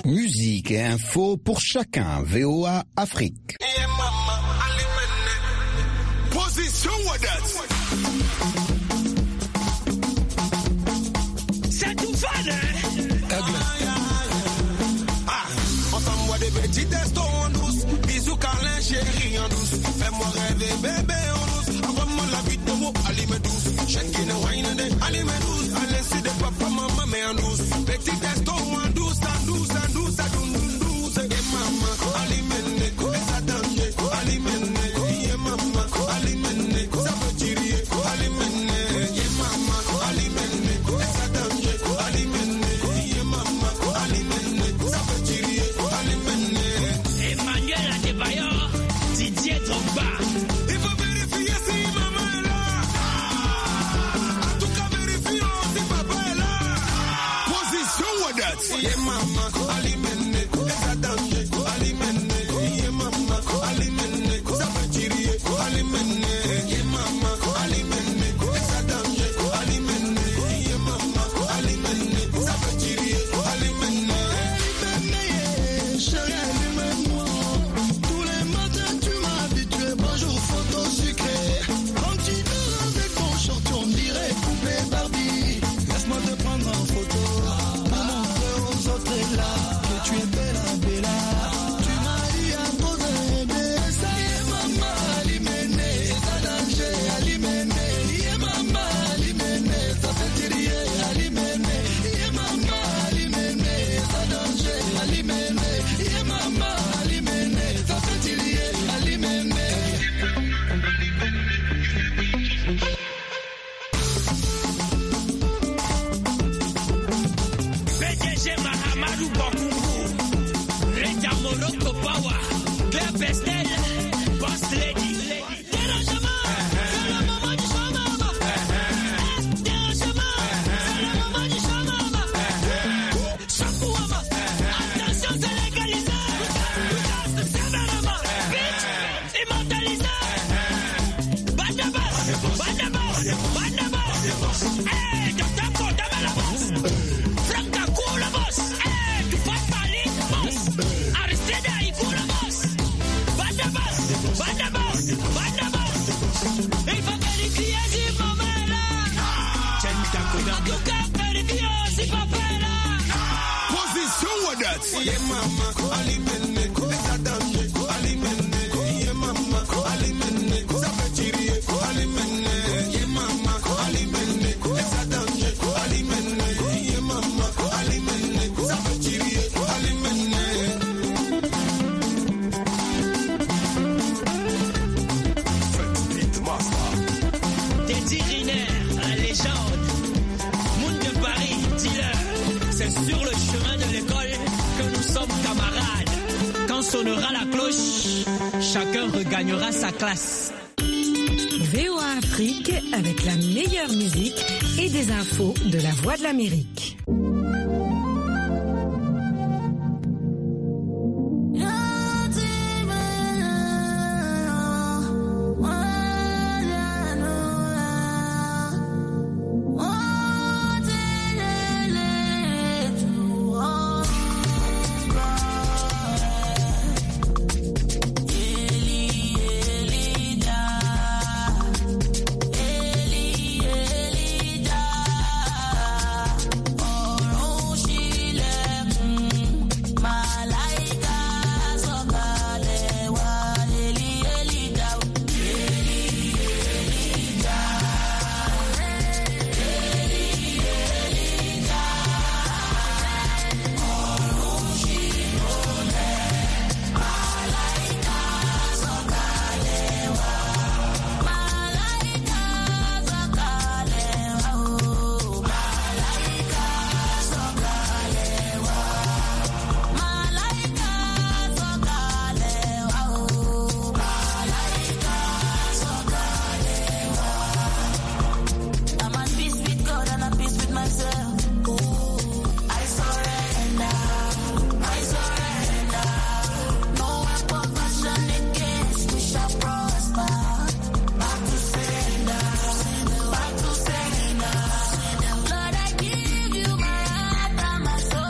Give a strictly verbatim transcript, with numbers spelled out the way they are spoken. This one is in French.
musique et info pour chacun. V O A Afrique. Position c'est tout fun, hein? Ah, on t'envoie des petits testos en douce. Bisous câlin chérie en douce. Fais-moi rêver bébé en douce. Envoie-moi la vie de mots, allez douce. Shaking and whining, allez douce. Allez c'est des papa maman mais en douce. Petit testo en douce, en douce, en douce, en douce, douce. Et maman, allez mène, et ça danger, allez mène. Et maman, allez mène, ça veut tirer, allez mène. Et maman, allez mène, et ça danger, allez mène. Et maman, allez mène, ça veut tirer, allez mène. Emmanuel Adebayor, Didier Drogba. Il faut vérifier si maman est là. En tout cas, vérifions si papa est là. Position Wadat. Et maman, allez mène, et ça danger, allez mène. Et maman, allez mène, ça veut tirer, allez mène. Et maman, allez mène, et ça danger, allez mène. Et maman, allez mène, ça veut tirer, allez mène. Chérie, allumez-moi. Tous les matins, tu m'as habitué. Bonjour, photo sucrée. Quand tu dors avec ton short, on dirait poupée Barbie. Laisse-moi te prendre en photo. Pour montrer aux autres et là que tu es bella, bella. Tu m'as dit à trop aimer. Ça y est, maman, alimene. Ça danger, alimene. Yeah, maman, alimene. Ça fait tirer, alimene. Yeah, maman, alimene. Ça danger, alimene. Yeah, maman, alimene. Ça fait tirer, alimene. P D G Mahamadou Bakoungou, Rita Morocco Power, Claire Pestel, Boss Lady. Dérangement, c'est la maman du chamama. Dérangement, c'est la maman du chamama. Chakouama, attention c'est légalisé. Regarde, sévèrement, vite, immortalisé. Badabas, badabas, badabas. Hey, docteur Koda la boss. Franca cool la boss. Hey, tu passes par l'île, boss. Aristide Aïkou la boss. Badabas, badabas, badabas. Il faut vérifier si papa est là. En tout cas, vérifier si papa est là. Position Wadat. Yeah, maman, alimene, et ça danger, alimene. Yeah, maman, alimene, ça fait tirer, alimene. Yeah, maman, alimene, et ça danger, alimene. Yeah, maman, alimene, ça fait tirer, alimene. Teddy Riner, la légende. Monde de Paris, dealer. C'est sur le chemin de l'école que nous sommes camarades. Quand sonnera la cloche, chacun regagnera sa classe. V O A Afrique avec la meilleure musique et des infos de la Voix de l'Amérique.